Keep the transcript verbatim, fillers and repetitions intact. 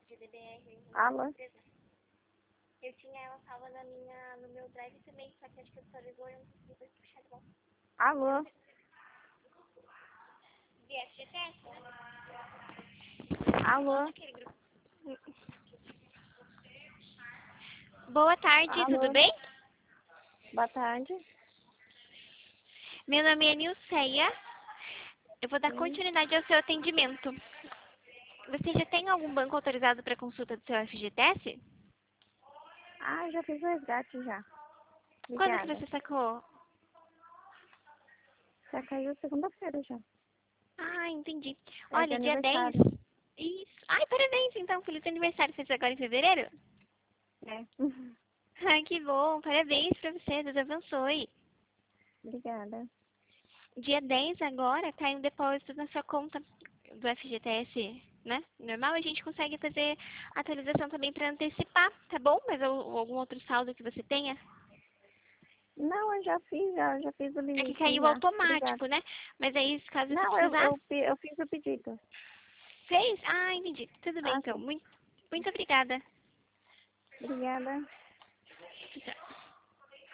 de D D R. Alô? Eu tinha ela salva na minha, no meu drive também, só que acho que atualizou e eu não consegui puxar de volta. Alô? V F G T S? Alô? Aquele grupo. Boa tarde, tudo Alô? bem? Boa tarde. Meu nome é Nilceia. Eu vou dar Sim. continuidade ao seu atendimento. Você já tem algum banco autorizado para consulta do seu F G T S? Ah, já fiz o resgate já. Quando que Obrigada. você sacou? Já caiu segunda-feira já. Ah, entendi. É de Olha, dia dez. aniversário. Isso. Ai, parabéns, então. Feliz aniversário. Fez agora em fevereiro? É. Ai, que bom. Parabéns pra você. Deus abençoe. Obrigada. Dia dez agora cai um depósito na sua conta do F G T S, né? Normal, a gente consegue fazer atualização também para antecipar, tá bom? Mas ou- algum outro saldo que você tenha? Não, eu já fiz, já, já fiz o É que limite caiu já. Obrigada. automático, né? Mas aí, caso você Não, eu, precisar, eu, fi- eu fiz o pedido. fez? Ah, entendi. Tudo bem, Ah, então. sim. Muito, muito obrigada. Obrigada. Tchau.